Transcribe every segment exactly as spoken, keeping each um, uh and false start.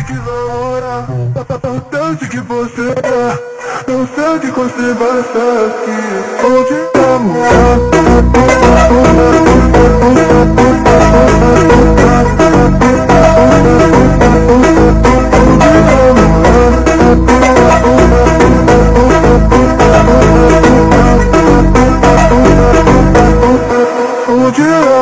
que namora, tanto que você é. Não sei o que você vai estar aqui. Onde namorar? Onde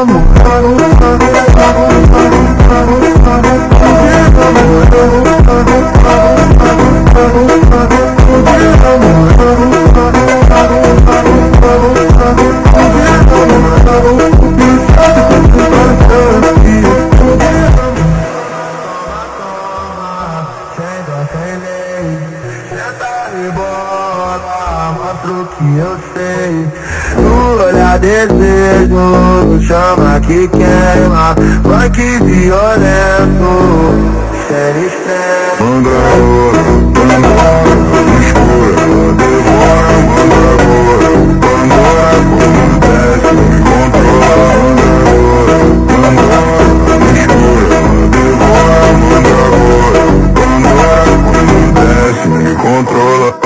que eu sei, no olhar desejo, chama que queima, funk violento, série extrema. Manda agora, manda agora, escura, devora, manda agora, Pandora, como desce, me controla. Manda agora, manda agora, escura, devora, manda agora, Pandora, como desce, me controla.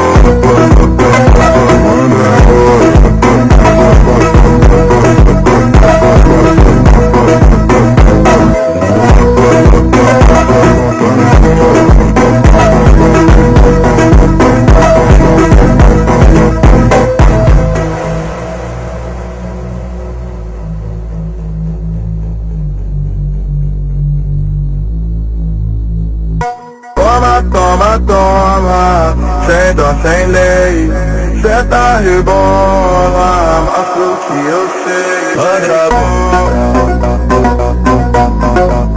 Toma, toma, toma, sem dó, sem lei, senta, rebola, mostra o que eu sei. Manda agora.